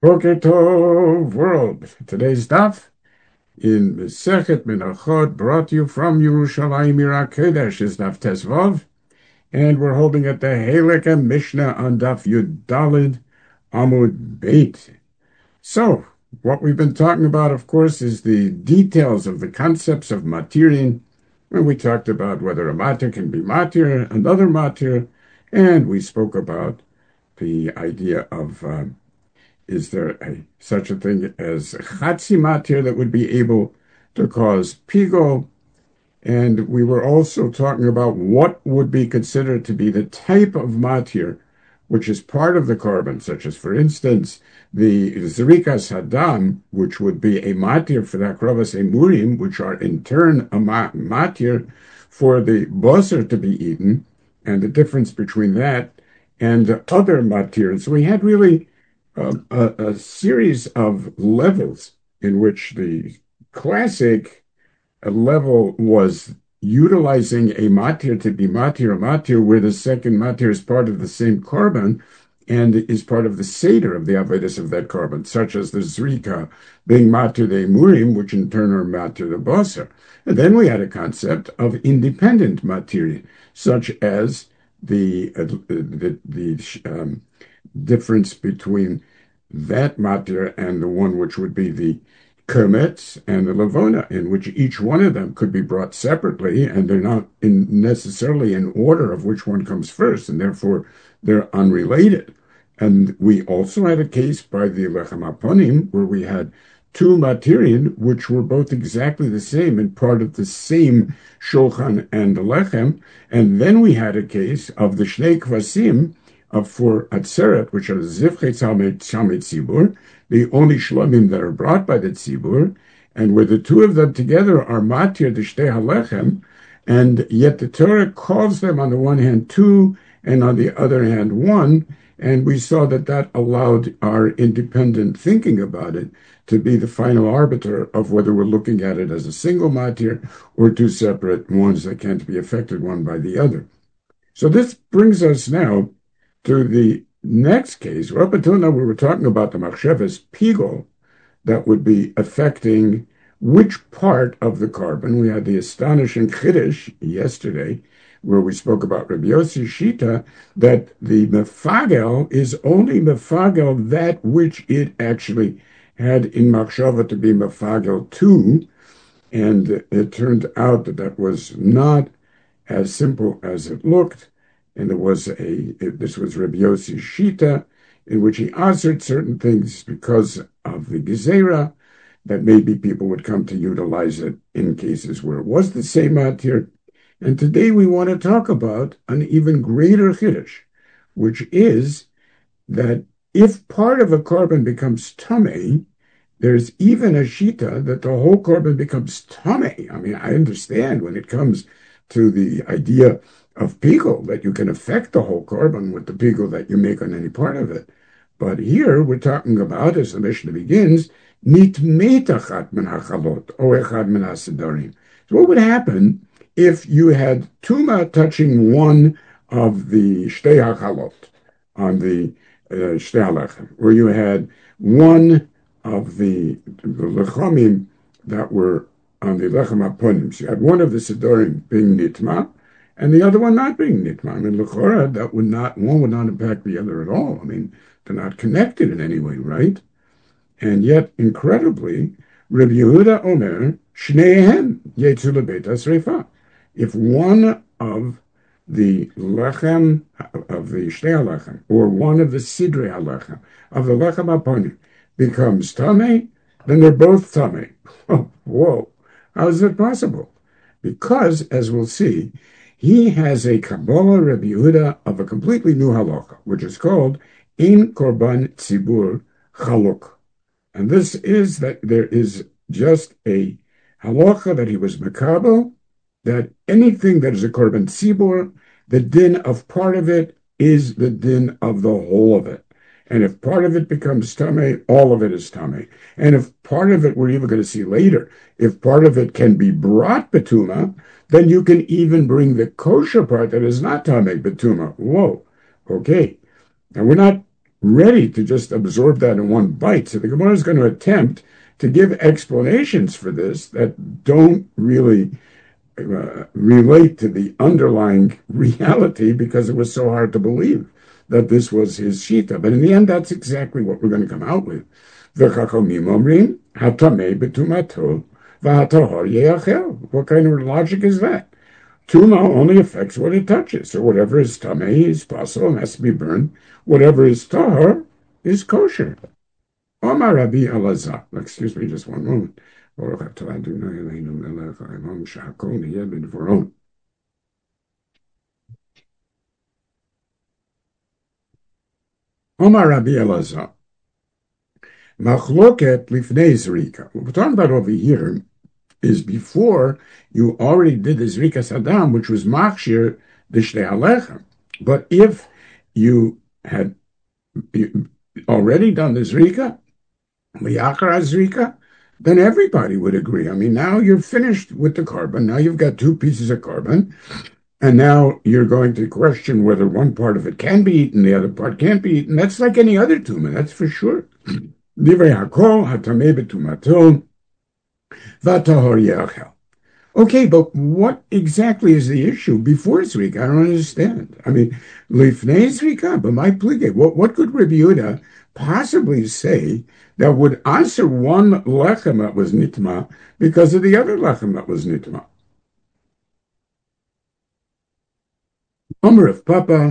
Boker Tov world. Today's daf in Mesechet Menachot, brought to you from Yerushalayim Ira Kodesh, is daf Tesvav, and we're holding at the Halakha Mishnah on daf Yud Daled Amud Beit. So, what we've been talking about, of course, is the details of the concepts of matirin, when we talked about whether a matir can be matir, another matir, and we spoke about the idea of is there such a thing as chatzi matir that would be able to cause pigol? And we were also talking about what would be considered to be the type of matir which is part of the carbon, such as, for instance, the zrikas hadam, which would be a matir for the akravas emurim, which are in turn a matir for the basar to be eaten, and the difference between that and other matirs. So we had really a series of levels in which the classic level was utilizing a matir to be matir, where the second matir is part of the same carbon and is part of the seder of the avodas of that carbon, such as the zrika being matir the emurim, which in turn are matir the basar. And then we had a concept of independent matir, such as the difference between that matir and the one which would be the kermetz and the lavona, in which each one of them could be brought separately, and they're not necessarily in order of which one comes first, and therefore they're unrelated. And we also had a case by the lechem aponim where we had two matirin which were both exactly the same and part of the same shulchan and the lechem. And then we had a case of the shnei kvasim for atzeret, which are zivchei tzalmei tzibur, the only shlomim that are brought by the tzibur, and where the two of them together are matir the shtei halechem, and yet the Torah calls them on the one hand two, and on the other hand one, and we saw that allowed our independent thinking about it to be the final arbiter of whether we're looking at it as a single matir or two separate ones that can't be affected one by the other. So this brings us now to the next case. Up until now, we were talking about the machshavas pigol that would be affecting which part of the carbon. We had the astonishing chiddush yesterday, where we spoke about Rabbi Yossi Shita, that the mefagel is only mefagel that which it actually had in machshava to be mefagel to, and it turned out that was not as simple as it looked. And this was Rabbi Yossi Shita, in which he answered certain things because of the gezerah, that maybe people would come to utilize it in cases where it was the same matir. And today we want to talk about an even greater chiddush, which is that if part of a carbon becomes tamei, there's even a shita that the whole carbon becomes tamei. I mean, I understand when it comes to the idea of pigol that you can affect the whole carbon with the pigol that you make on any part of it. But here we're talking about, as the Mishnah begins, nitmetachat min hachalot o echad min hasidarim. So what would happen if you had tuma touching one of the shtei hachalot on the shtei halechem, or you had one of the lechamim that were on the lechem aponim? So you had one of the sidorim being nitma, and the other one not being nitma. I mean, l'chora, one would not impact the other at all. I mean, they're not connected in any way, right? And yet, incredibly, Rabbi Yehuda Omer, Shneihem yetzu lebeit hasreifa. If one of the lechem, of the shtei halechem, or one of the sidrei halechem, of the lechem aponim, becomes tamei, then they're both tamei. Oh, whoa, how is that possible? Because, as we'll see, he has a Kabbalah Rabbi Yehuda of a completely new halacha, which is called Ein Korban Tzibur Chaluk. And this is that there is just a halacha that he was makabel, that anything that is a korban tzibur, the din of part of it is the din of the whole of it. And if part of it becomes tamei, all of it is tamei. And if part of it, we're even going to see later, if part of it can be brought betuma, then you can even bring the kosher part that is not tamei betuma. Whoa, okay. Now we're not ready to just absorb that in one bite. So the Gemara is going to attempt to give explanations for this that don't really relate to the underlying reality because it was so hard to believe that this was his shita. But in the end, that's exactly what we're going to come out with. What kind of logic is that? Tuma only affects what it touches. So whatever is tamei is possible and has to be burned. Whatever is tahor is kosher. Omar Rabbi Elazar. Excuse me just one moment. Omar Rabbi Elazar. Machloket lifnei zrika. What we're talking about over here is before you already did the zrika sadam, which was machshir the shtei alechem. But if you had already done the zrika, liyachar zrika, then everybody would agree. I mean, now you're finished with the carbon. Now you've got two pieces of carbon, and now you're going to question whether one part of it can be eaten, the other part can't be eaten. That's like any other tumah, that's for sure. Divrei hakol hatamei betumato v'tahor ye'achel. Okay, but what exactly is the issue before Zrika? I don't understand. I mean, lifnei Zrika, but my plige. What could Rabbi Yehuda possibly say that would answer one lechem that was nitma because of the other lechem that was nitma? Omer of Papa,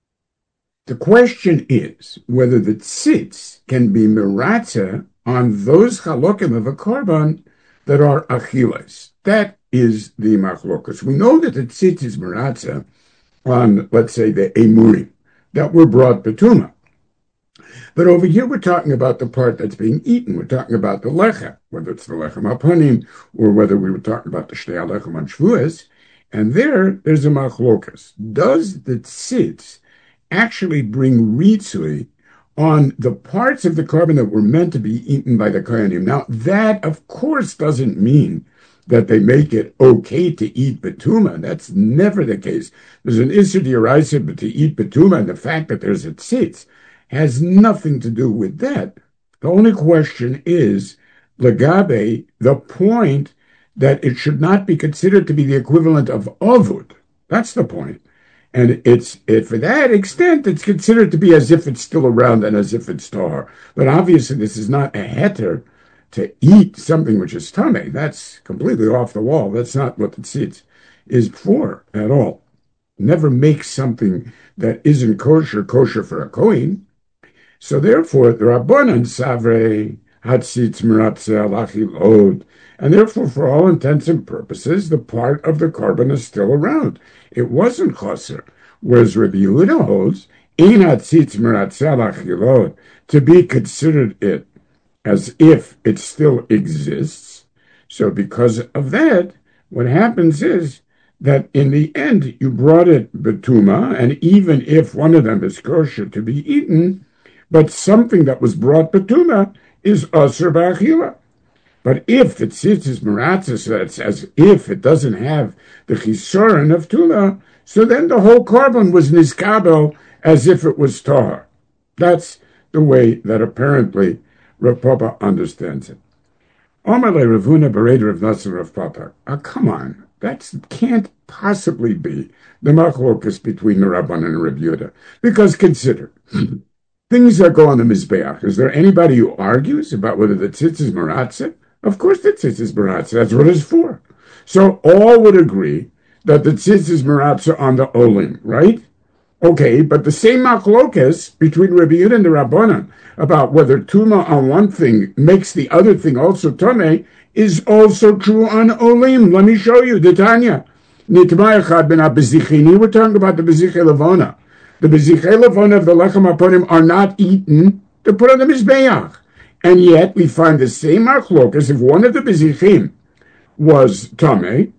the question is whether the tzitz can be miratza on those chalokim of a korban that are achilas. That is the machlokas. We know that the tzitz is miratza on, let's say, the emurim that were brought betuma. But over here we're talking about the part that's being eaten. We're talking about the lechem, whether it's the lechem apanim or whether we were talking about the shtei alechem on Shavuos. And there's a machlokas. Does the tzitz actually bring ritzui on the parts of the carbon that were meant to be eaten by the kohanim? Now, that, of course, doesn't mean that they make it okay to eat betuma. That's never the case. There's an issur d'oraisa, but to eat betuma, and the fact that there's a tzitz has nothing to do with that. The only question is, legabe, the point that it should not be considered to be the equivalent of avud. That's the point. And for that extent, it's considered to be as if it's still around and as if it's tahor. But obviously, this is not a heter to eat something which is tamei. That's completely off the wall. That's not what the tzitz is for at all. Never make something that isn't kosher for a kohen. So therefore, the Rabbanan Savrei Hatzitz Meratzeh Alachil Od, and therefore, for all intents and purposes, the part of the carbon is still around. It wasn't chaser. Whereas Rabbi Yehuda holds, Ein Hatzitz Meratzeh Alachil Od, to be considered it as if it still exists. So because of that, what happens is that in the end, you brought it betuma, and even if one of them is kosher to be eaten, but something that was brought betuma is aser b'achila. But if the tzitz is meratzah, so it's as if it doesn't have the chisoron of tuma, so then the whole carbon was niskabel as if it was tahor. That's the way that apparently Rav Papa understands it. Amalei Ravuna Bereder of Nasser Rav Papa. Come on, that can't possibly be the machlokas between the Rabban and Rav Yehuda. Because consider, things that go on the Mizbeach. Is there anybody who argues about whether the tzitz is meratzah? Of course the tzitz is meratzah. That's what it's for. So all would agree that the tzitz is meratzah on the olim, right? Okay, but the same machlokas between Rabbi Yehuda and the Rabbanan about whether tuma on one thing makes the other thing also tamei is also true on olim. Let me show you. The Tanya. Nitma echad ben ha-bezichini. We're talking about the bezichei levona. The bezichei levona of the lechem aponim are not eaten to put on the mizbeach. And yet we find the same machlokas. If one of the bezichim was tamei,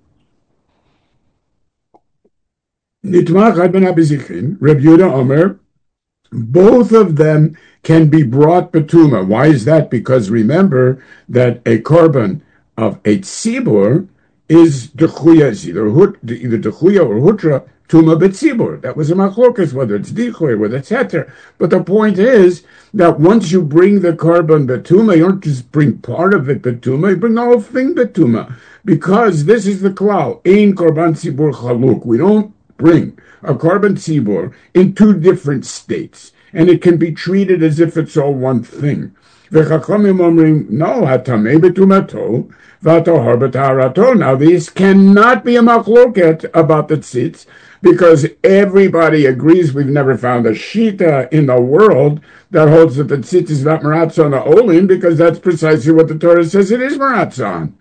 Nitma echad ben ha-bezichin, Reb Yehuda Omer, both of them can be brought betuma. Why is that? Because remember that a carbon of a tzibur is dechuya, either dechuya or hutra Tuma B'tzibur. That was a machlokas, whether it's dichoy, whether it's heter. But the point is that once you bring the carbon betuma, you don't just bring part of it betuma, you bring the whole thing betuma. Because this is the klal, ein korban tzibur chaluk. We don't bring a carbon tzibur in two different states, and it can be treated as if it's all one thing. V'chachamim omrim, no, hatamei betumato, v'atohar b'taharato. Now, this cannot be a machloket about the tzitz, because everybody agrees. We've never found a shita in the world that holds that the tzitz is not meratzon or olin, because that's precisely what the Torah says it is meratzon.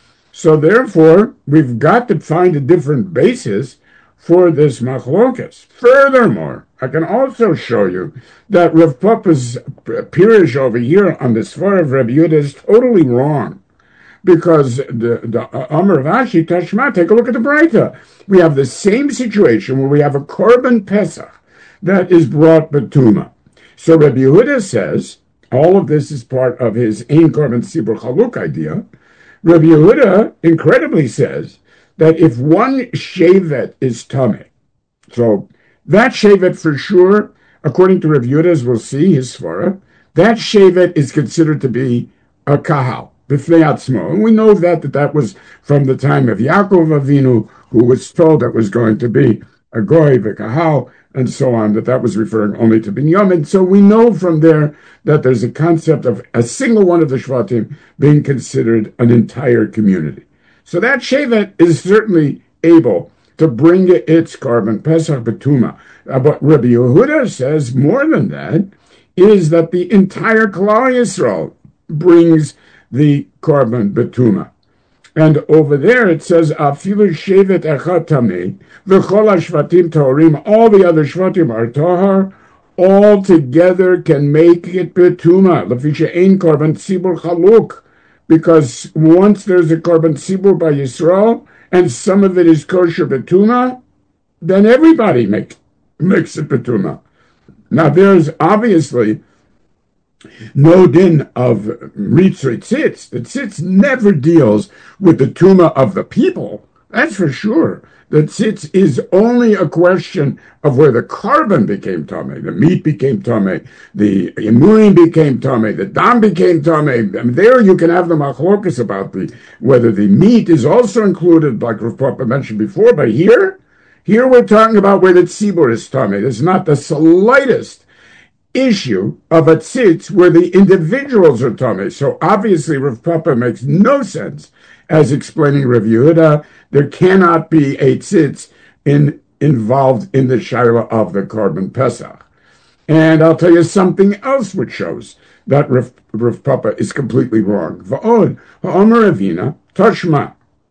So therefore, we've got to find a different basis for this machlokas. Furthermore, I can also show you that Rav Papa's pirish over here on the Svar of Rabbi Yehuda is totally wrong. Because the Amar of Ashi Tashma, take a look at the Braita. We have the same situation where we have a korban pesach that is brought betuma. So Rabbi Yehuda says, all of this is part of his ein korban tzibur chaluk idea. Rabbi Yehuda incredibly says that if one shevet is tameh, so that shevet for sure, according to Rabbi Yehuda, as we'll see his svara, that shevet is considered to be a kahal. And we know that was from the time of Yaakov Avinu, who was told that was going to be a goy, v'kahal, and so on, that was referring only to Binyamin. So we know from there that there's a concept of a single one of the Shvatim being considered an entire community. So that shevet is certainly able to bring its carbon Pesach Betuma. But Rabbi Yehuda says more than that, is that the entire Klal Yisrael brings the carbon betuma. And over there it says, Afilu shevet echad tamei, v'chol hashvatim toharim, all the other shvatim are tahar, all together can make it betuma, lefisha ein carbon tzibur chaluk, because once there's a carbon tzibur by Yisrael, and some of it is kosher betuma, then everybody makes it betuma. Now there's obviously no din of ritzri tzitz. The tzitz never deals with the tuma of the people. That's for sure. The tzitz is only a question of where the carbon became tameh, the meat became tameh, the imurim became tameh, the dam became tameh. I mean, there you can have the machlokas about whether the meat is also included, like Rav Papa mentioned before. But here we're talking about where the tzibur is tameh. There's not the slightest issue of a tzitz where the individuals are tameh. So obviously Rav Papa makes no sense as explaining Rav Yehuda. There cannot be a tzitz involved in the shaila of the carbon pesach. And I'll tell you something else which shows that Rav Papa is completely wrong. Va'od ha'omer Ravina tashma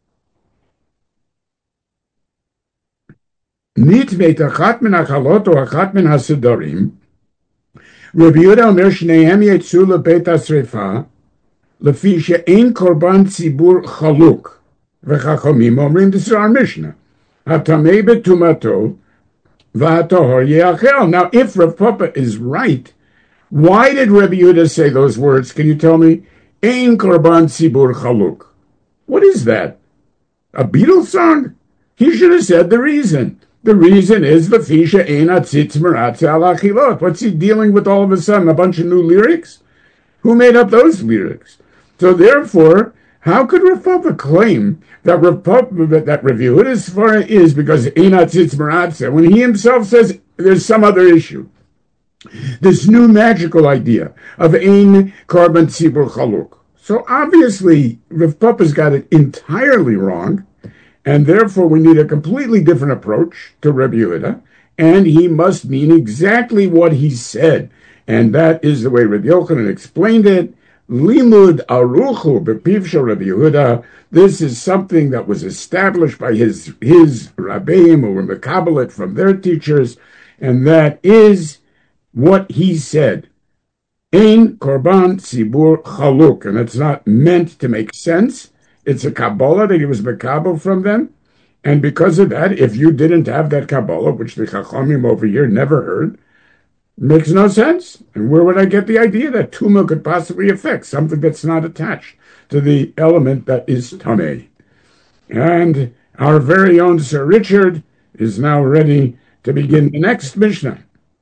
nitvet achat min achalot o achat min hasidarim. Rabbi Yehuda omer shnehem yetzu lebeit hasrefa lefi she'ein korban tzibur chaluk v'chachamim omrim, this is our Mishnah, hatamei betumato v'hatohor yeachel. Now, if Rav Papa is right, why did Rabbi Yehuda say those words? Can you tell me? Ein korban tzibur chaluk. What is that? A Beatles song? He should have said the reason. The reason is the fisha ein atzitz meratze al achilot. What's he dealing with all of a sudden? A bunch of new lyrics? Who made up those lyrics? So therefore, how could Rav Papa claim that Rav Yehuda's svara is because ein atzitz meratze when he himself says there's some other issue? This new magical idea of ein carbon tzibur chaluk. So obviously, Rav Papa's got it entirely wrong. And therefore, we need a completely different approach to Rabbi Yehuda, and he must mean exactly what he said. And that is the way Rabbi Yochanan explained it. Limud aruchu b'pivsha Rabbi Yehuda. This is something that was established by his rabbeim who were mekabelet from their teachers, and that is what he said. Ein korban tzibur chaluk, and it's not meant to make sense. It's a Kabbalah that he was Mekabel from them. And because of that, if you didn't have that Kabbalah, which the Chachamim over here never heard, makes no sense. And where would I get the idea that Tuma could possibly affect something that's not attached to the element that is Tameh? And our very own Sir Richard is now ready to begin the next Mishnah.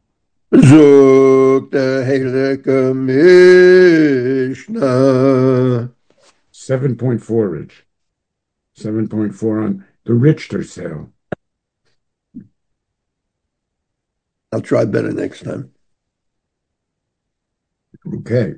Zog der Heilige Mishnah. 7.4, Rich. 7.4 on the Richter sale. I'll try better next time. Okay.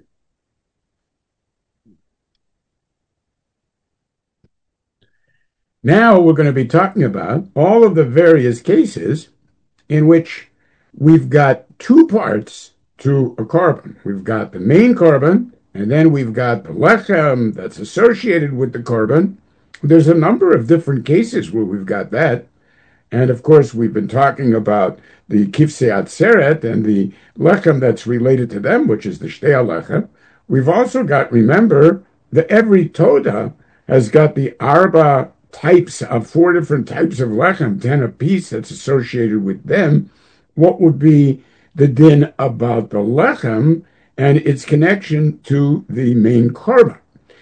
Now we're going to be talking about all of the various cases in which we've got two parts to a korban. We've got the main korban, and then we've got the lechem that's associated with the korban. There's a number of different cases where we've got that. And of course, we've been talking about the kifsei atzeret and the lechem that's related to them, which is the shtei lechem. We've also got, remember, that every toda has got the arba types of 4 different types of lechem, 10 apiece that's associated with them. What would be the din about the lechem and its connection to the main korban?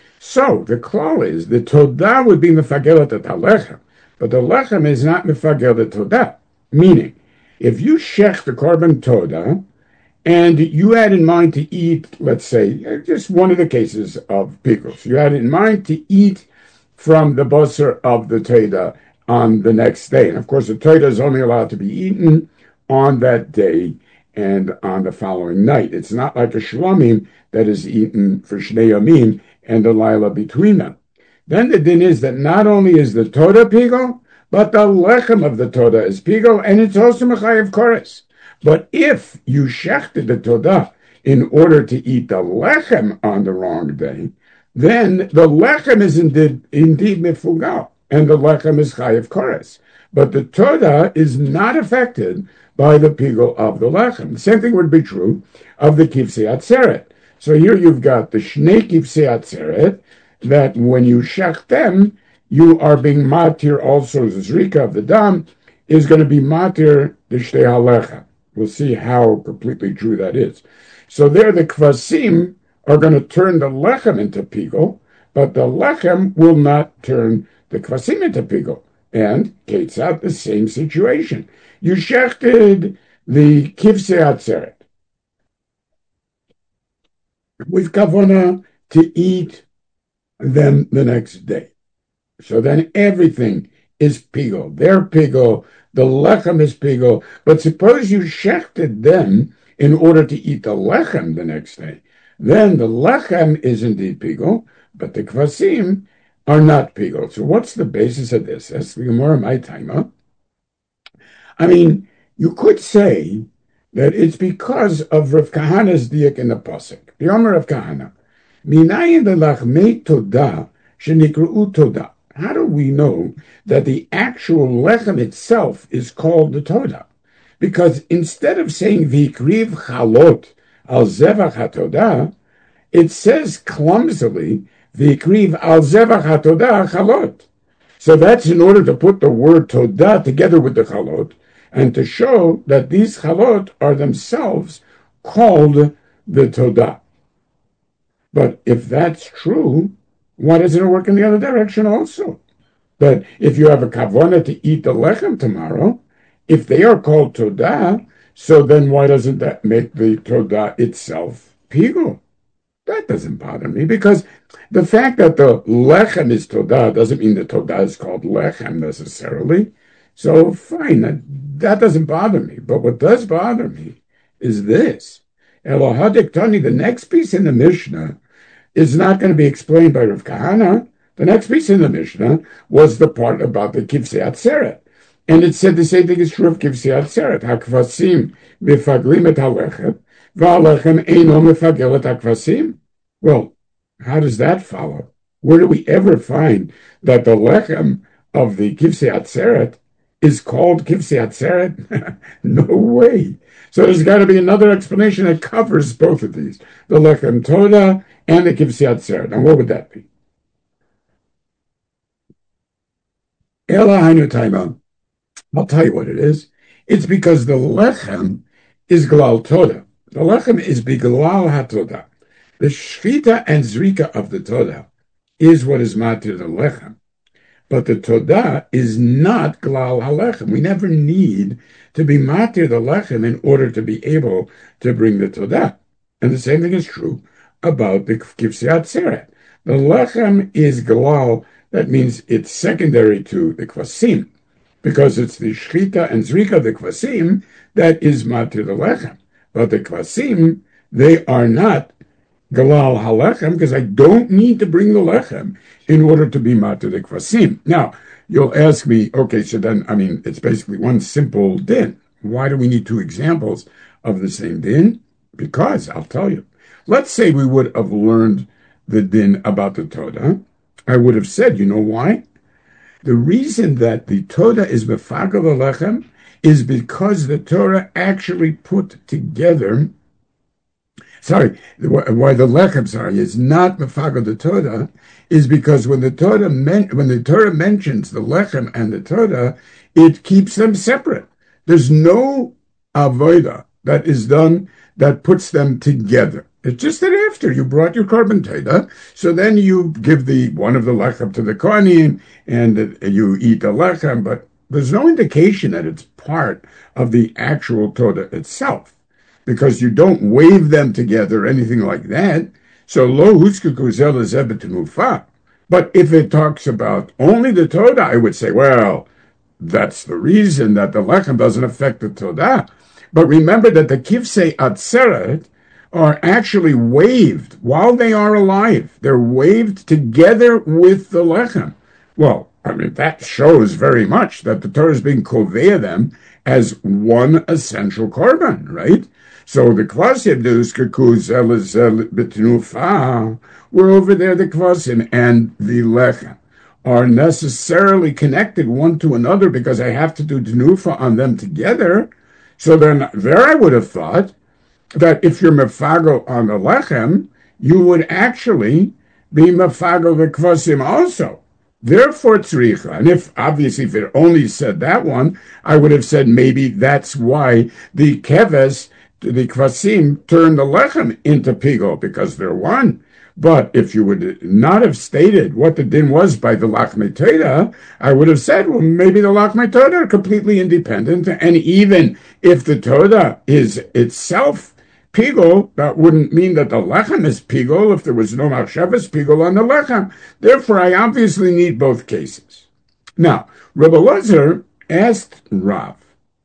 So the klal is the toda would be mefagelet at halechem, but the lechem is not mefagelet toda. Meaning, if you shech the korban toda and you had in mind to eat, let's say, just one of the cases of pickles, you had in mind to eat from the basar of the toda on the next day, and of course the toda is only allowed to be eaten on that day and on the following night. It's not like a shlamim that is eaten for shnei yamim and the lila between them. Then the din is that not only is the toda pigel, but the lechem of the toda is pigel, and it's also mechayev kores. But if you shechted the toda in order to eat the lechem on the wrong day, then the lechem is indeed mifugal, and the lechem is chayev kores. But the toda is not affected by the pigel of the lechem. The same thing would be true of the kifsei atzeret. So here you've got the shnei kifsei atzeret, that when you shech them, you are being matir also. The zrika of the dam is going to be matir the shtei halecha. We'll see how completely true that is. So there the kvasim are going to turn the lechem into pigel, but the lechem will not turn the kvasim into pigel. And ketzat, the same situation. You shechted the kifsei atzeret with kavana to eat them the next day. So then everything is pigel. They're pigel. The lechem is pigel. But suppose you shechted them in order to eat the lechem the next day. Then the lechem is indeed pigel, but the kvasim are not pigel. So what's the basis of this? That's the Gemara my timer. I mean, you could say that it's because of Rav Kahana's diak in the pasuk. The Omer of Kahana. Minayin lelachmei toda shenikru toda. How do we know that the actual lechem itself is called the toda? Because instead of saying vikriv chalot al zevach hatoda, it says clumsily vikriv al zevach hatoda chalot. So that's in order to put the word toda together with the chalot and to show that these chalot are themselves called the toda. But if that's true, why doesn't it work in the other direction also? That if you have a kavana to eat the lechem tomorrow, if they are called toda, so then why doesn't that make the toda itself pigul? That doesn't bother me, because the fact that the lechem is toda doesn't mean the toda is called lechem necessarily. So fine, that doesn't bother me. But what does bother me is this. Elohadik Tani, the next piece in the Mishnah, is not going to be explained by Rav Kahana. The next piece in the Mishnah was the part about the kifsei atzeret. And it said the same thing is true of kifsei atzeret. Hakvasim mifaglim et halechem, v'alechem eino mifagel et hakvasim. Well, how does that follow? Where do we ever find that the lechem of the kifsei atzeret is called kifsei atzeret? No way. So there's got to be another explanation that covers both of these, the lechem toda and the kifsei atzeret. Now, what would that be? Ela hainu taima. I'll tell you what it is. It's because the lechem is glal toda. The lechem is biglal hatoda. The shvita and zrika of the toda is what is matir the lechem. But the Todah is not Glal HaLechem. We never need to be matir the Lechem in order to be able to bring the Todah. And the same thing is true about the Kivsei Atzeret. The Lechem is Glal, that means it's secondary to the Kvasim, because it's the Shchita and Zrika, the Kvasim, that is matir the Lechem. But the Kvasim, they are not Galal HaLechem, because I don't need to bring the Lechem in order to be matir the Kvasim. Now, you'll ask me, okay, so then, it's basically one simple din. Why do we need two examples of the same din? Because, I'll tell you. Let's say we would have learned the din about the Todah. I would have said, you know why? The reason that the Todah is Mefagal Lechem is because the Torah actually put together, why the Lechem, is not Mefagal the Todah, is because when the Torah mentions the Lechem and the Todah, it keeps them separate. There's no avodah that is done that puts them together. It's just that after you brought your korban todah, so then you give one of the lechem to the kohanim, and you eat the lechem, but there's no indication that it's part of the actual todah itself, because you don't wave them together or anything like that. So lo hutzkuku zel lezeh b'tenufa. But if it talks about only the todah, I would say, well, that's the reason that the lechem doesn't affect the todah. But remember that the kivsei atzeret are actually waved while they are alive. They're waved together with the lechem. Well, that shows very much that the Torah is being kovea them as one essential korban, right? So the kvasim, we're over there, the kvasim and the lechem are necessarily connected one to another because I have to do tenufa on them together. So then there I would have thought that if you're mefago on the lechem, you would actually be mefago the kvasim also. Therefore, tzricha. And if it only said that one, I would have said maybe that's why the keves, the kvasim, turned the lechem into pigo, because they're one. But if you would not have stated what the din was by the Lachmei Todah, I would have said, well, maybe the Lachmei Todah are completely independent, and even if the Todah is itself pigol, that wouldn't mean that the lechem is pigol if there was no machshavas pigol on the lechem. Therefore, I obviously need both cases. Now, Rebbe Elazar asked Rav,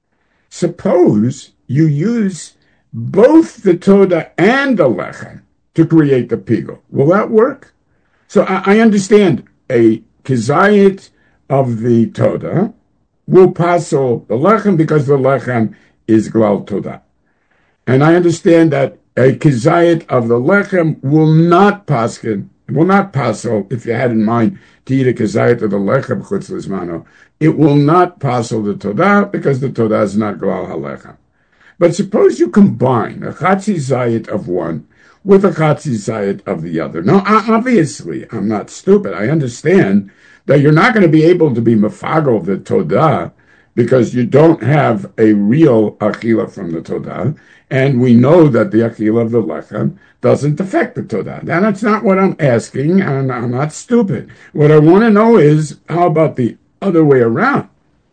suppose you use both the Todah and the lechem to create the pigol. Will that work? So I understand a kizayit of the Todah will passel the lechem because the lechem is glal Todah. And I understand that a kizayit of the lechem will not passel, if you had in mind to eat a kizayit of the lechem chutz lizmano, it will not passel the Todah because the Todah is not glal halechem. But suppose you combine a chatzi zayit of one with a chatzi zayit of the other. Now, obviously, I'm not stupid. I understand that you're not going to be able to be mefagel the Todah because you don't have a real achila from the Todah, and we know that the achila of the lechem doesn't affect the Todah. Now, that's not what I'm asking, and I'm not stupid. What I want to know is, how about the other way around?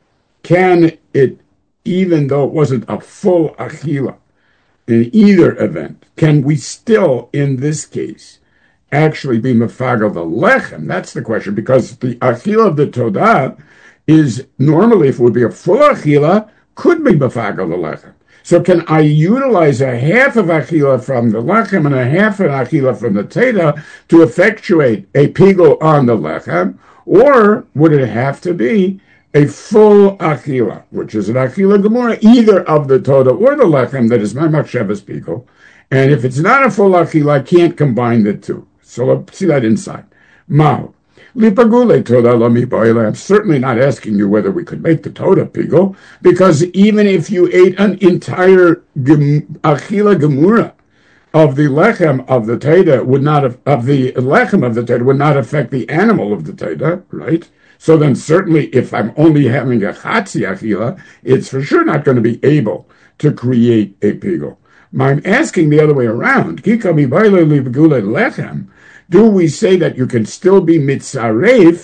Can it, even though it wasn't a full achila, in either event, can we still, in this case, actually be mefagel the lechem? That's the question, because the achila of the Todah is normally, if it would be a full achila, could be mefagel the lechem. So can I utilize a half of achila from the lechem and a half of achila from the Todah to effectuate a pigol on the lechem, or would it have to be a full achila, which is an achila gemura, either of the Todah or the lechem that is my machshavas pigol? And if it's not a full achila, I can't combine the two. So let's see that inside. Mahu. Lipagule Todah lami boile. I'm certainly not asking you whether we could make the Todah pigol, because even if you ate an entire achila gemura of the lechem of the Todah would not have, of the lechem of the Todah would not affect the animal of the Todah, right? So then certainly if I'm only having a chatzi achila, it's for sure not going to be able to create a pigol. I'm asking the other way around. Kikami baile libagule lechem. Do we say that you can still be mitzaref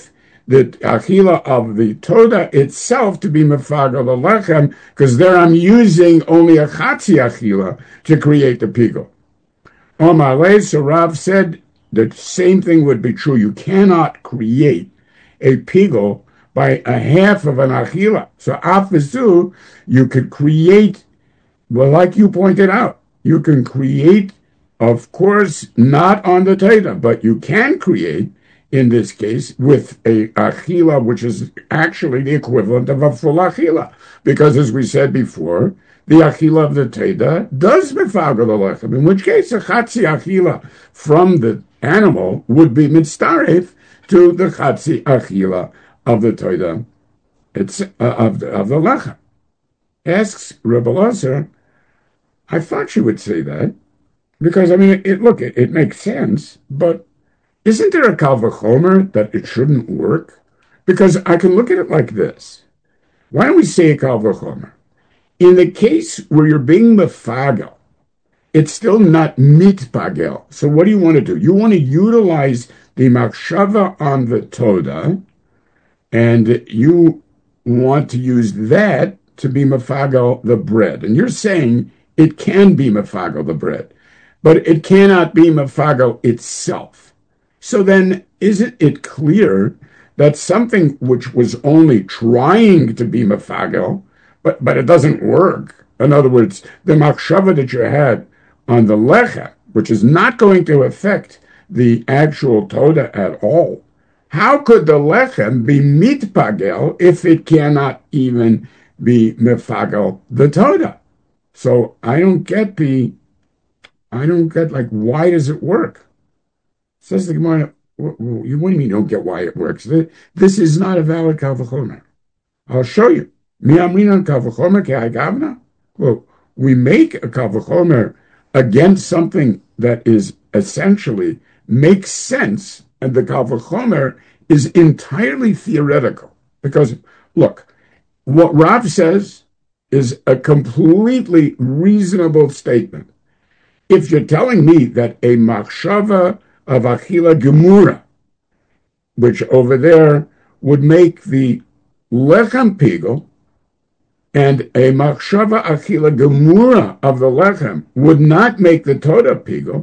the achila of the toda itself to be mefagel the lechem, because there I'm using only a chatzi achila to create the pigel. Omar, so Rav said the same thing would be true. You cannot create a pigel by a half of an achila. So afizu, you could create, well, like you pointed out, you can create, of course, not on the Torah, but you can create, in this case, with a achila, which is actually the equivalent of a full achila. Because as we said before, the achila of the Torah does mefagel the lechem, in which case a chatzi achila from the animal would be mitzaref to the chatzi achila of the Torah. It's of the lechem. Asks Rebbe Elazar, I thought you would say that, because, I mean, it makes sense, but isn't there a kal v'chomer that it shouldn't work? Because I can look at it like this. Why don't we say a kal v'chomer? In the case where you're being mefagel, it's still not mitpagel. So what do you want to do? You want to utilize the machshava on the toda, and you want to use that to be mefagel the bread. And you're saying it can be mefagel the bread, but it cannot be mefagel itself. So then, isn't it clear that something which was only trying to be mefagel, but it doesn't work? In other words, the machshava that you had on the lechem, which is not going to affect the actual toda at all, how could the lechem be mitpagel if it cannot even be mefagel the toda? So I don't get like, why does it work? Says the Gemara, what do you mean you don't get why it works? This is not a valid kal v'chomer. I'll show you. Mi amrinan kal v'chomer ke'agavna? Well, we make a kal v'chomer against something that is essentially makes sense, and the kal v'chomer is entirely theoretical. Because, look, what Rav says is a completely reasonable statement. If you're telling me that a machshava of achila gemura, which over there would make the lechem pigel, and a machshava achila gemura of the lechem would not make the toda pigel,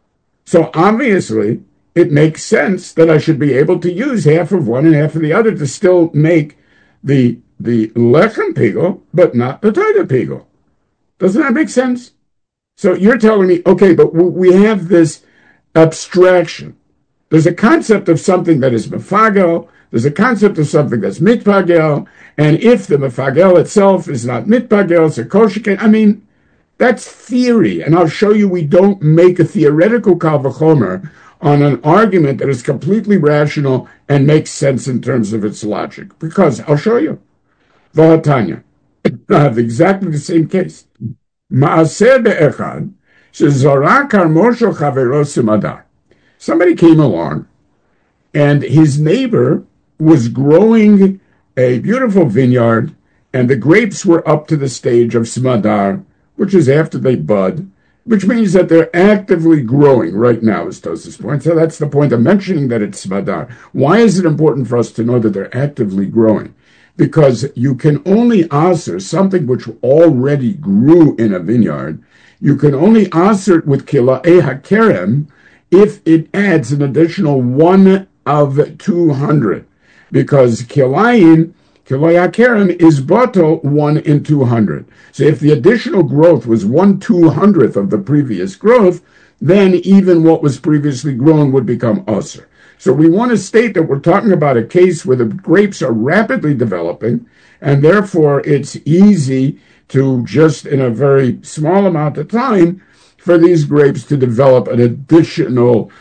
so obviously it makes sense that I should be able to use half of one and half of the other to still make the lechem pigel, but not the toda pigel. Doesn't that make sense? So you're telling me, okay, but we have this abstraction. There's a concept of something that is mefagel, there's a concept of something that's mitpagel, and if the mefagel itself is not mitpagel, it's a kosher. I mean, that's theory, and I'll show you we don't make a theoretical kal v'chomer on an argument that is completely rational and makes sense in terms of its logic. Because I'll show you. V'hatanya. I have exactly the same case. Ma'aseh be'echad, shezorak harmosho chavero simadar. Somebody came along, and his neighbor was growing a beautiful vineyard, and the grapes were up to the stage of simadar, which is after they bud, which means that they're actively growing right now, is Tosafos' point. So that's the point of mentioning that it's simadar. Why is it important for us to know that they're actively growing? Because you can only answer something which already grew in a vineyard. You can only answer it with kila'e hakerem if it adds an additional 1 of 200. Because kila'e hakerem is batel 1 in 200. So if the additional growth was 1/200th of the previous growth, then even what was previously grown would become usher. So we want to state that we're talking about a case where the grapes are rapidly developing, and therefore it's easy to just in a very small amount of time for these grapes to develop an additional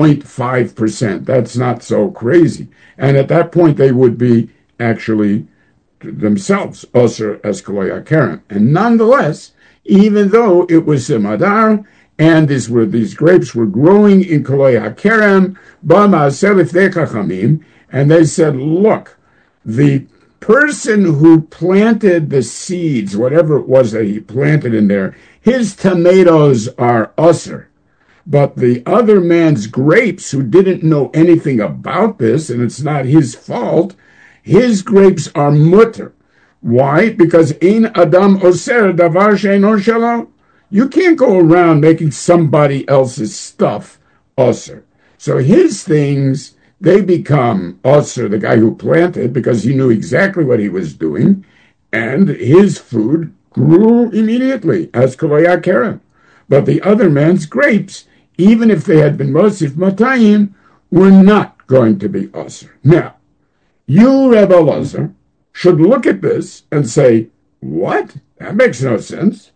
0.5%. That's not so crazy. And at that point, they would be actually themselves usher as kolei hakerem. And nonetheless, even though it was simadar, and these grapes were growing in kolei hakerem, and they said, look, the person who planted the seeds, whatever it was that he planted in there, his tomatoes are usher. But the other man's grapes, who didn't know anything about this, and it's not his fault, his grapes are mutter. Why? Because in Adam Oser Davar She'eino Shelo. You can't go around making somebody else's stuff Oser. So his things, they become Oser, the guy who planted, because he knew exactly what he was doing, and his food grew immediately, as Koloya Keren. But the other man's grapes, even if they had been Mosif Matayim, were not going to be Oser. Now, you, Rebbe Elazar, should look at this and say, what? That makes no sense.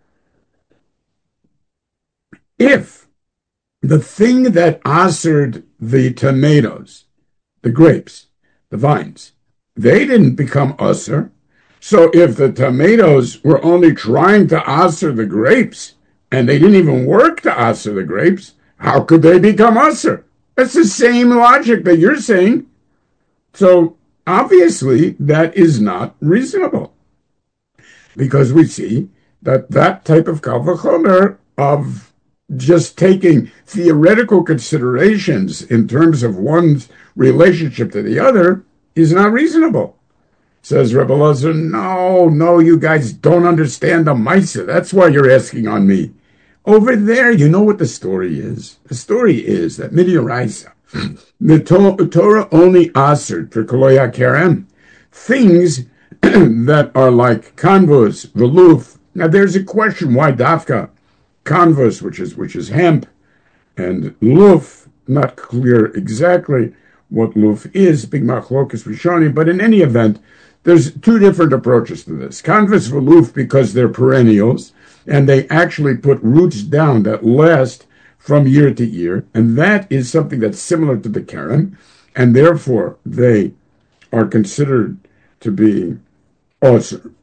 If the thing that asered the tomatoes, the grapes, the vines, they didn't become aser, so if the tomatoes were only trying to aser the grapes, and they didn't even work to aser the grapes, how could they become aser? That's the same logic that you're saying. So obviously that is not reasonable, because we see that that type of kal v'chomer of just taking theoretical considerations in terms of one's relationship to the other is not reasonable. Says Rebbe Elazar, no, you guys don't understand the Maisa. That's why you're asking on me. Over there, you know what the story is. The story is that Midiraisa, the Torah only asered for Koloya Kerem things that are like kanvus, veluf. Now there's a question why dafka kanvus, which is hemp, and luf, not clear exactly what luf is, big machlokas rishoni, but in any event, there's two different approaches to this. Kanvus veluf because they're perennials, and they actually put roots down that last from year to year, and that is something that's similar to the keren, and therefore they are considered to be awesome.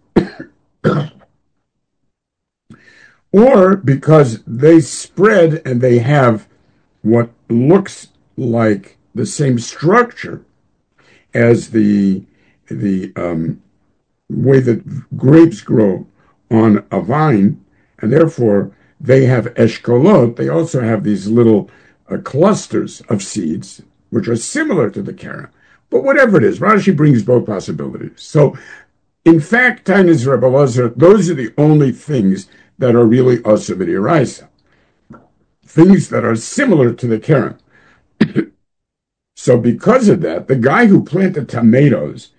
Or because they spread and they have what looks like the same structure as the way that grapes grow on a vine, and therefore they have eshkolot. They also have these little clusters of seeds, which are similar to the keren. But whatever it is, Rashi brings both possibilities. So, in fact, Tainis Rebbe Elazar, those are the only things that are really Oser B'Diraisa. Things that are similar to the keren. So because of that, the guy who planted tomatoes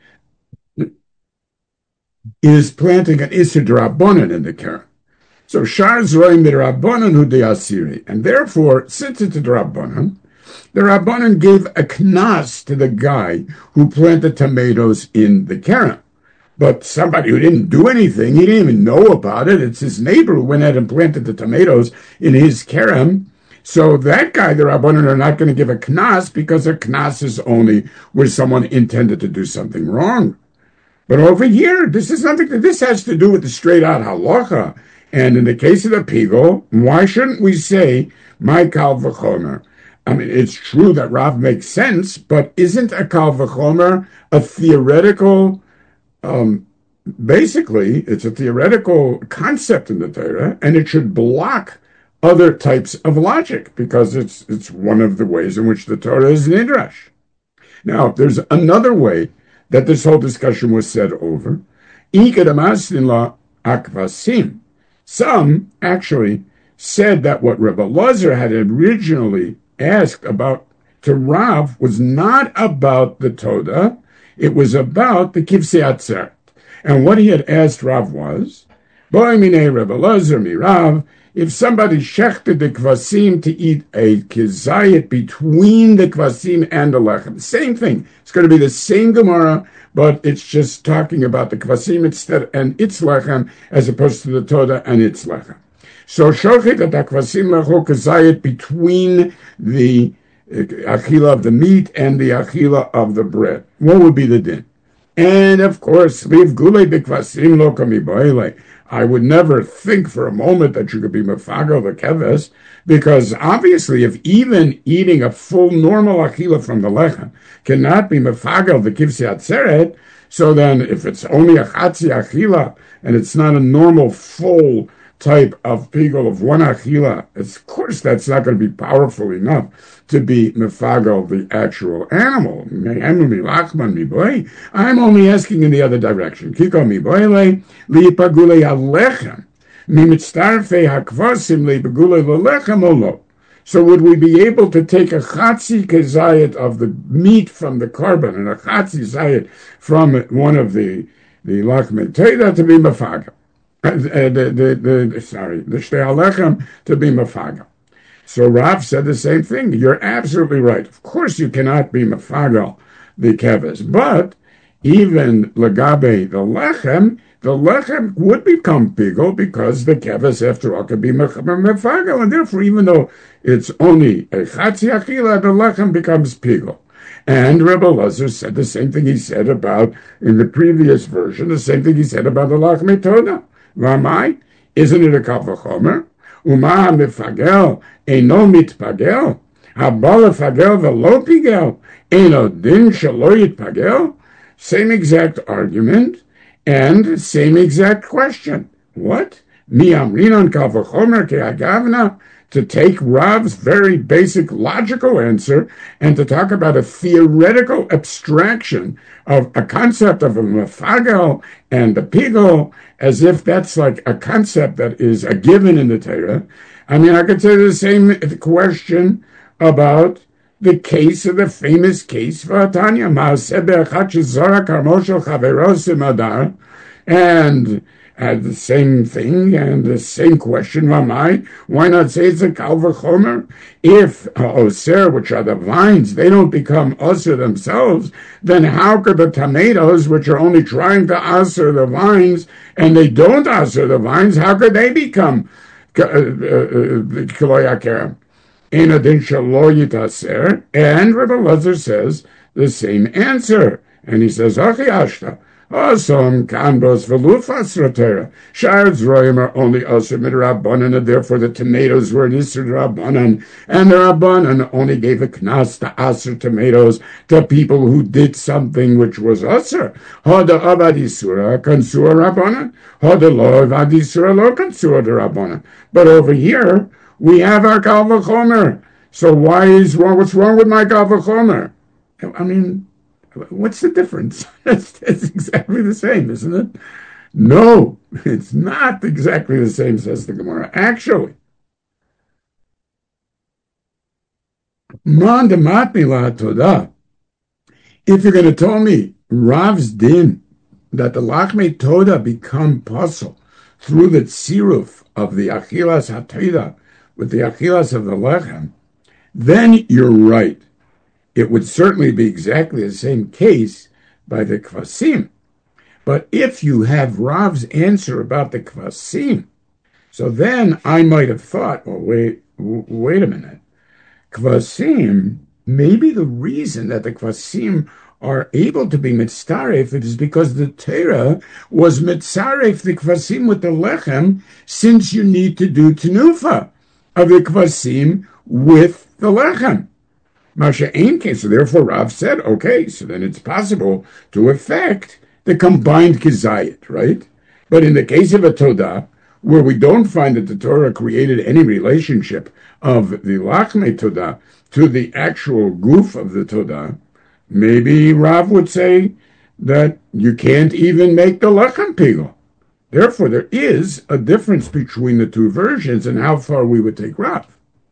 is planting an Isser D'Rabbanan in the keren. So Shar Zroim D'Rabbanan Hu De'asiri. And therefore, since it's a D'Rabbanan, the Rabbanan gave a knas to the guy who planted tomatoes in the keren. But somebody who didn't do anything, he didn't even know about it. It's his neighbor who went ahead and planted the tomatoes in his keren. So that guy, the Rabbanan, are not going to give a knas, because a knas is only where someone intended to do something wrong. But over here, this has to do with the straight out halacha. And in the case of the pigol, why shouldn't we say my kal v'chomer? I mean, it's true that Rav makes sense, but isn't a kal v'chomer a theoretical? Basically, it's a theoretical concept in the Torah, and it should block other types of logic, because it's one of the ways in which the Torah is nidrash. Now, there's another way that this whole discussion was said over. Some actually said that what Rebbe Elazar had originally asked about to Rav was not about the Toda, it was about the Kivsei Atzeret. And what he had asked Rav was, Boi minei Rebbe Elazar mi Rav, if somebody shechted the kvasim to eat a kizayit between the kvasim and the lechem, same thing. It's going to be the same Gemara, but it's just talking about the kvasim instead and its lechem, as opposed to the Toda and its lechem. So shochet at the kvasim lecho kizayit between the achila of the meat and the achila of the bread. What would be the din? And of course, leave gulei b'kvasim lo kami boile. I would never think for a moment that you could be mefago the keves, because obviously, if even eating a full normal achila from the lechem cannot be mefago the kivsei atzeret, so then if it's only a chatzi achila and it's not a normal full type of pigel of one achila, of course that's not going to be powerful enough to be mefagel the actual animal. I'm only asking in the other direction. Kiko miboile liipagule alechem mimitztarfei hakvasim liipagule lalechem olo. So would we be able to take a chatzi kezayit of the meat from the carbon and a chatzi zayit from one of the lachmei teda to be mefagel? The shtei halechem to be mefagel. So Rav said the same thing. You're absolutely right. Of course you cannot be mefagel the keves, but even legabe the lechem would become pigel because the keves after all could be mefagel, and therefore even though it's only a chatzi achila, the lechem becomes pigel. And Rebbe Lazar said the same thing he said about, in the previous version, the same thing he said about the lachmei toda. V'amai, isn't it a kal v'chomer? Uma mefagel eino mitpagel, haba lefagel v'lo pigel, eino din shelo yitpagel. Same exact argument and same exact question. What? Mi amrinon kal v'chomer ke'agavna, to take Rav's very basic logical answer and to talk about a theoretical abstraction of a concept of a mefagel and a pigel, as if that's like a concept that is a given in the Torah. I mean, I could say the same question about the case of the famous case for Tanya, and the same thing and the same question. Why not say it's a kal v'chomer? If oser, which are the vines, they don't become oser themselves, then how could the tomatoes, which are only trying to oser the vines, and they don't oser the vines, how could they become kiloyakerem? And Rebbe Lazar says the same answer, and he says, Achi Ashta. Awesome, kanbos velufas rotera. Shards royim are only also midrabanan, and therefore the tomatoes were an isur rabbanan, and the rabbanan only gave a knas to asur tomatoes to people who did something which was asur. Hada avadisura kansur rabbanan, hada lo avadisura lo kansur rabbanan. But over here we have our kal v'chomer. So what's wrong with my kal v'chomer? I mean, what's the difference? It's exactly the same, isn't it? No, it's not exactly the same, says the Gemara. Actually, man dematmila toda. If you're going to tell me Rav's din that the lachmei toda become puzzle through the tziruf of the achilas hatida with the achilas of the lechem, then you're right. It would certainly be exactly the same case by the kvasim. But if you have Rav's answer about the kvasim, so then I might have thought, well, wait a minute. Kvasim, maybe the reason that the kvasim are able to be mitzaref is because the Torah was mitzaref the kvasim with the lechem, since you need to do tenufa of the kvasim with the lechem. Masha Ein case, so therefore Rav said, okay, so then it's possible to effect the combined kizayit, right? But in the case of a Todah, where we don't find that the Torah created any relationship of the lachmei Todah to the actual goof of the Todah, maybe Rav would say that you can't even make the lechem pigel. Therefore, there is a difference between the two versions and how far we would take Rav.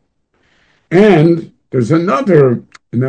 And there's another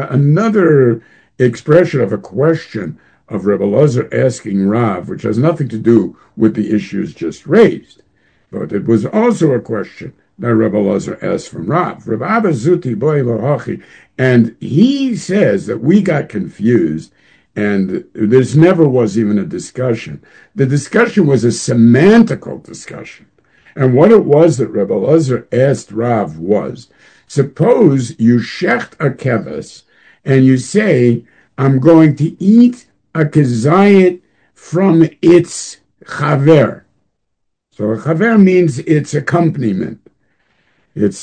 expression of a question of Rebbe Lazar asking Rav, which has nothing to do with the issues just raised, but it was also a question that Rebbe Lazar asked from Rav. Rav Abba Zuti Boi Lohachi, and he says that we got confused, and this never was even a discussion. The discussion was a semantical discussion, and what it was that Rebbe Lazar asked Rav was, suppose you shecht a keves, and you say, I'm going to eat a kezayit from its chaver. So a chaver means its accompaniment, its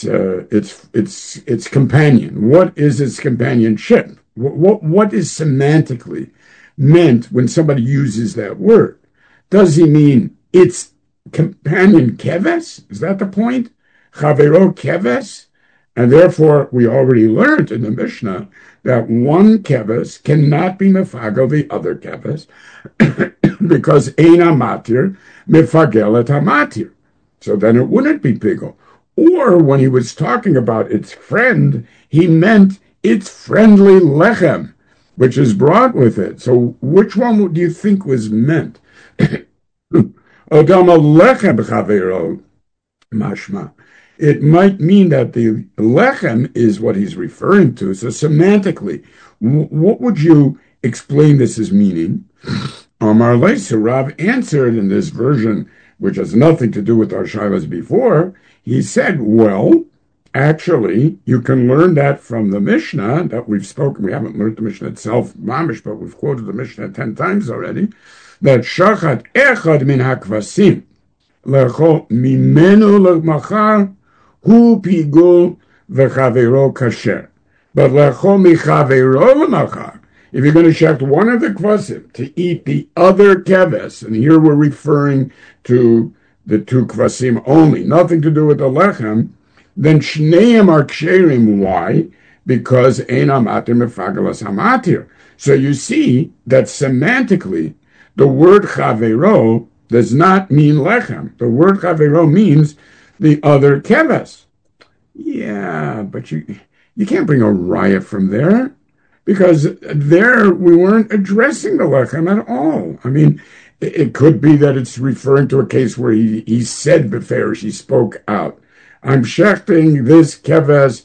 companion. What is its companionship? What is semantically meant when somebody uses that word? Does he mean its companion keves? Is that the point? Chavero keves? And therefore, we already learned in the Mishnah that one keves cannot be mefagel the other keves because eina matir mefagel et hamatir. So then it wouldn't be pigel. Or when he was talking about its friend, he meant its friendly lechem, which is brought with it. So which one do you think was meant? Odama lechem chavero mashma. It might mean that the lechem is what he's referring to. So semantically, what would you explain this as meaning? Amar Leisa, Rav answered in this version, which has nothing to do with our shilas before. He said, well, actually, you can learn that from the Mishnah that we've spoken. We haven't learned the Mishnah itself, mamish, but we've quoted the Mishnah 10 times already. That shachat echad min hakvasim lecho mimenu lemachar hu pigul v'chavero kasher. But lecho michavero lemachar. If you're going to shecht one of the kvasim to eat the other keves, and here we're referring to the two kvasim only, nothing to do with the lechem, then shneim are ksherim. Why? Because ein amatir mefagalas hamatir. So you see that semantically, the word chavero does not mean lechem. The word chavero means the other keves. Yeah, but you can't bring a riot from there, because there we weren't addressing the lechem at all. I mean, it could be that it's referring to a case where he said beferish, he spoke out. I'm shechting this keves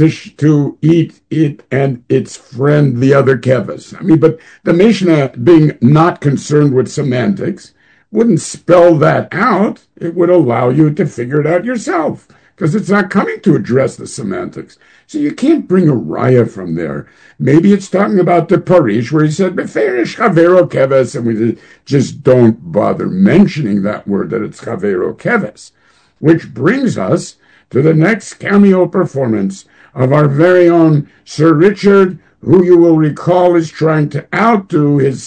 to eat it and its friend, the other keves. I mean, but the Mishnah, being not concerned with semantics, wouldn't spell that out. It would allow you to figure it out yourself, because it's not coming to address the semantics. So you can't bring a raya from there. Maybe it's talking about the Parish, where he said, Beferish Chavero Keves, and we just don't bother mentioning that word, that it's Chavero Keves. Which brings us to the next cameo performance of our very own Sir Richard, who you will recall is trying to outdo his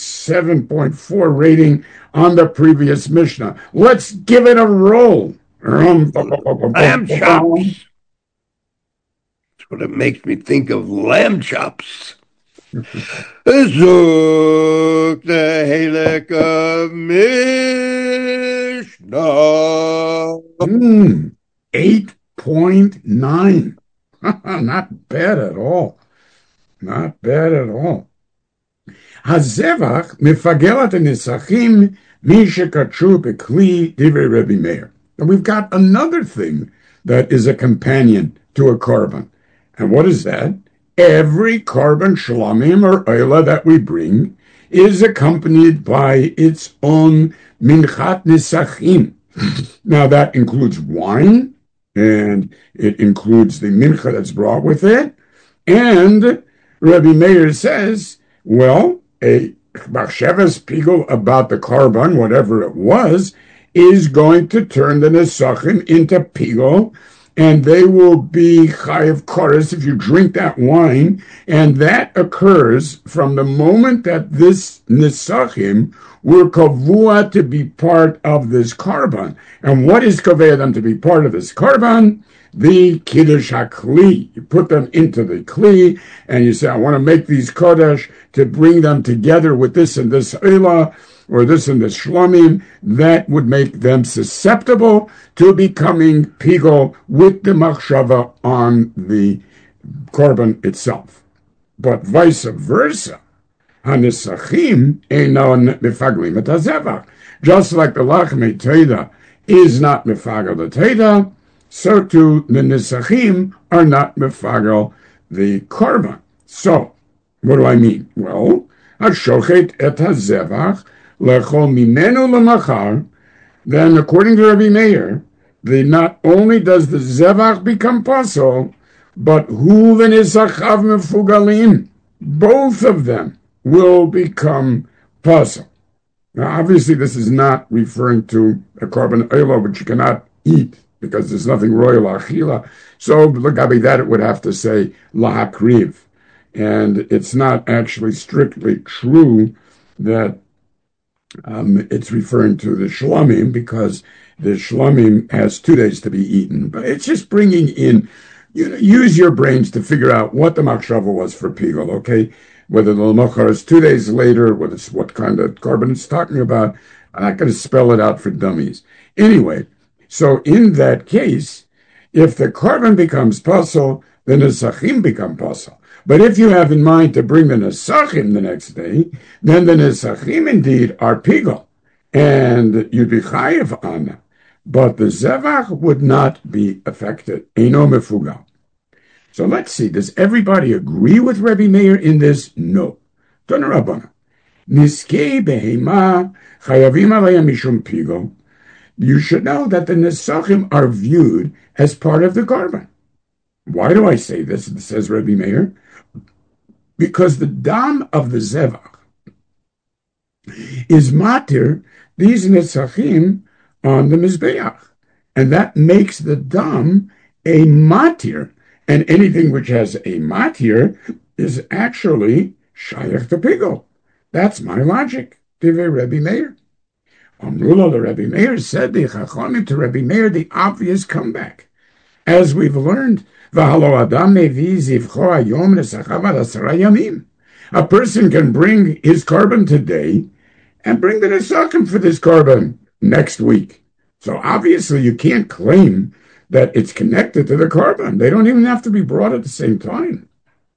7.4 rating on the previous Mishnah. Let's give it a roll. Lamb chops. That's what it makes me think of, lamb chops. Zuk the Halek of Mishnah. 8.9. Not bad at all. Not bad at all. Hazevach mefagelat nesachim mi shekatru bekli divrei Rebbe Meir. And we've got another thing that is a companion to a korban. And what is that? Every korban shlamim or oila that we bring is accompanied by its own minchat nesachim. Now that includes wine, and it includes the mincha that's brought with it. And Rebbe Meir says, well, a machshavas pigul about the korban, whatever it was, is going to turn the nesachim into pigul, and they will be chayav koros if you drink that wine, and that occurs from the moment that this nesachim were kavua to be part of this korban. And what is kaveh them to be part of this korban? The kiddush hakli. You put them into the kli, and you say, I want to make these kodesh to bring them together with this and this oila, or this and this shlamim. That would make them susceptible to becoming pigol with the machshava on the korban itself. But vice versa, hanesachim einon mefaglim et hazevach. Just like the lachmei teida is not mefagel the teida, so too the nesachim are not mefagel the korban. So, what do I mean? Well, hashochet et hazevach lechol mimenu lemachar. Then, according to Rabbi Meir, not only does the zevach become pasul, but hu v'nesachav mefugalim, both of them will become pasul. Now, obviously, this is not referring to a korban oila, which you cannot eat, because there's nothing royal achila. So, Lagabi that it would have to say lahakriv. And it's not actually strictly true that It's referring to the Shlomim because the Shlomim has 2 days to be eaten. But it's just bringing in, use your brains to figure out what the machshava was for Pigel, okay? Whether the Lamachar is 2 days later, what kind of carbon it's talking about. I'm not going to spell it out for dummies. Anyway, so in that case, if the carbon becomes puzzle, the Nesachim become puzzle. But if you have in mind to bring the Nesachim the next day, then the Nesachim indeed are Pigel, and you'd be chayiv on them. But the Zevach would not be affected. Eino mefugal. So let's see, does everybody agree with Rebbe Meir in this? No. Tana Rabbana. Niskei behema chayavim alayim mishum Pigel. You should know that the Nesachim are viewed as part of the carbon. Why do I say this? Says Rebbe Meir. Because the dam of the Zevach is matir these Nesachim on the Mizbeach. And that makes the dam a matir. And anything which has a matir is actually shayach to Pigel. That's my logic. Divrei Rebbe Meir. Amrullah, the Rebbe Meir said the Chachamim to Rebbe Meir the obvious comeback. As we've learned, a person can bring his carbon today and bring the Nesachim for this carbon next week. So obviously you can't claim that it's connected to the carbon. They don't even have to be brought at the same time.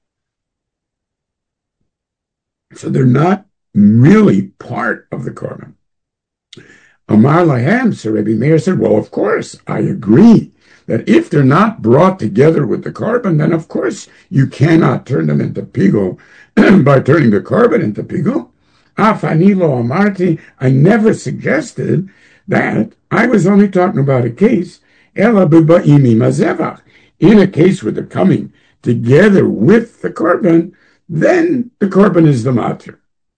So they're not really part of the carbon. Amar Lahem, so Rebbe Meir said, well, of course, I agree that if they're not brought together with the carbon, then of course you cannot turn them into Pigel by turning the carbon into Pigel. Afani lo amarti, I never suggested that. I was only talking about a case, ela b'ba'imi mazevach. In a case where they're coming together with the carbon, then the carbon is the matir.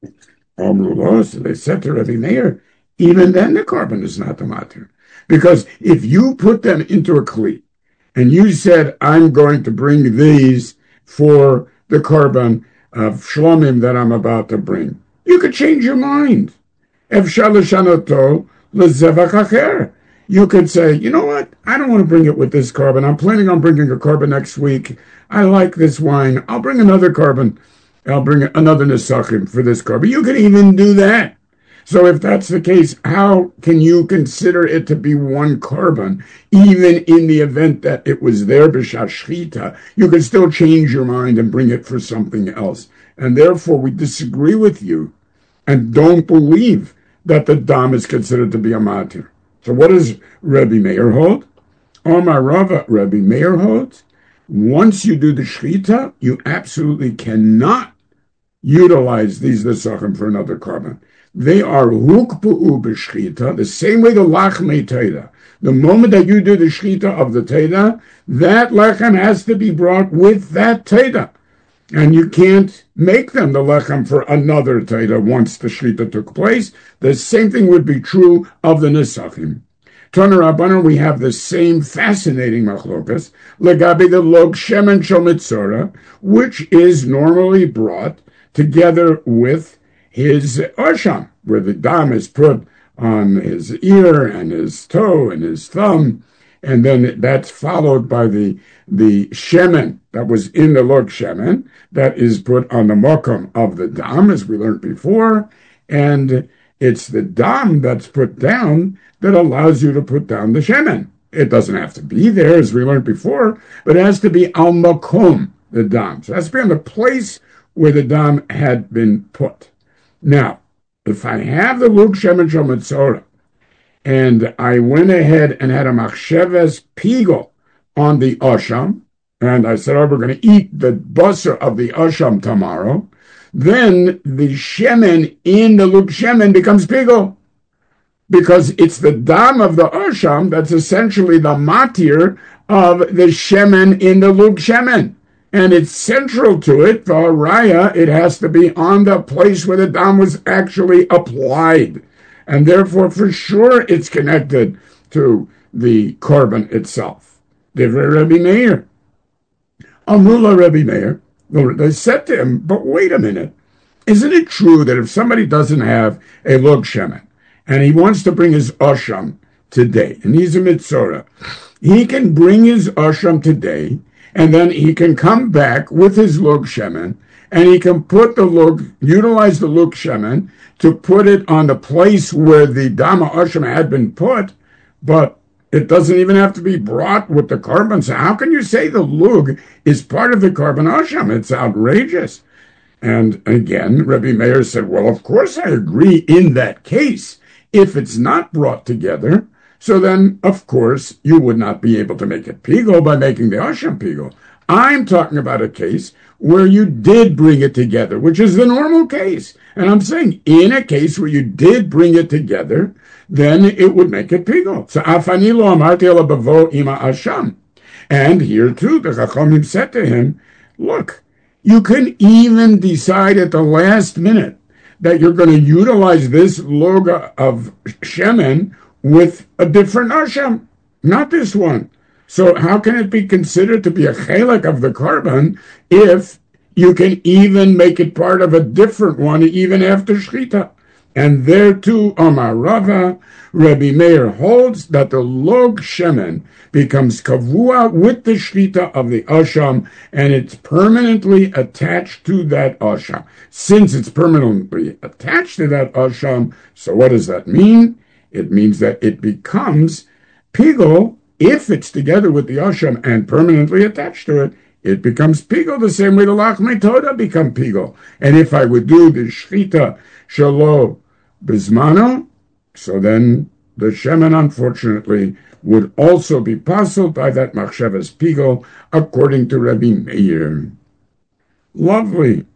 So they said to Rebbe Meir, even then the carbon is not the matir. Because if you put them into a kli, and you said, I'm going to bring these for the carbon of shlomim that I'm about to bring, you could change your mind. Efshar l'shanoto l'zevach acher. You could say, you know what? I don't want to bring it with this carbon. I'm planning on bringing a carbon next week. I like this wine. I'll bring another carbon. I'll bring another nesachim for this carbon. You could even do that. So if that's the case, how can you consider it to be one carbon, even in the event that it was there b'shashchita? You can still change your mind and bring it for something else. And therefore, we disagree with you and don't believe that the dam is considered to be a matir. So what does Rebbe Meir hold? Omar Rava, Rebbe Meir holds, once you do the shchita, you absolutely cannot utilize these nesachim for another carbon. They are hukpu'u b'shchita, the same way the lachmei teida. The moment that you do the shchita of the teida, that lechem has to be brought with that teida. And you can't make them the lechem for another teida once the shchita took place. The same thing would be true of the nesachim. Tana Rabbanan, we have the same fascinating machlokas, legabi the log shemen shel mitzora, which is normally brought together with his asham, where the dam is put on his ear and his toe and his thumb, and then that's followed by the shemen that was in the log shemen that is put on the mokum of the dam, as we learned before, and it's the dam that's put down that allows you to put down the shemen. It doesn't have to be there, as we learned before, but it has to be al makom, the dam. So it has to be on the place where the dam had been put. Now, if I have the lug shemen shel mitzora, and I went ahead and had a machsheves pigel on the asham, and I said, oh, we're going to eat the basar of the asham tomorrow, then the shemen in the lug shemen becomes pigel, because it's the dam of the asham that's essentially the matir of the shemen in the lug shemen. And it's central to it, the raya, it has to be on the place where the dam was actually applied. And therefore, for sure, it's connected to the carbon itself. Divrei Rebbe Meir. Amrullah Rebbe Meir. They said to him, but wait a minute. Isn't it true that if somebody doesn't have a log shemen and he wants to bring his asham today, and he's a mitzora, he can bring his asham today, and then he can come back with his log shemen, and he can utilize the log shemen to put it on the place where the dama asham had been put, but it doesn't even have to be brought with the carbon. So how can you say the lug is part of the carbon asham? It's outrageous. And again, Rabbi Meir said, well, of course I agree in that case. If it's not brought together, so then, of course, you would not be able to make it pigul by making the asham pigul. I'm talking about a case where you did bring it together, which is the normal case. And I'm saying in a case where you did bring it together, then it would make it pigul. So afani lo amarti ela bavo ima asham. And here too, the Chachamim said to him, look, you can even decide at the last minute that you're going to utilize this loga of shemen with a different asham, not this one. So how can it be considered to be a chelek of the carbon if you can even make it part of a different one even after shchita? And there too, Amar Rava, Rabbi Meir holds that the log shemen becomes kavua with the shchita of the asham, and it's permanently attached to that asham. Since it's permanently attached to that asham, so what does that mean? It means that it becomes pigul if it's together with the asham and permanently attached to it. It becomes pigul the same way the lachmei toda become pigul. And if I would do the shchita shalo bismano, so then the shemen, unfortunately, would also be puzzled by that machshavas pigul, according to Rabbi Meir. Lovely.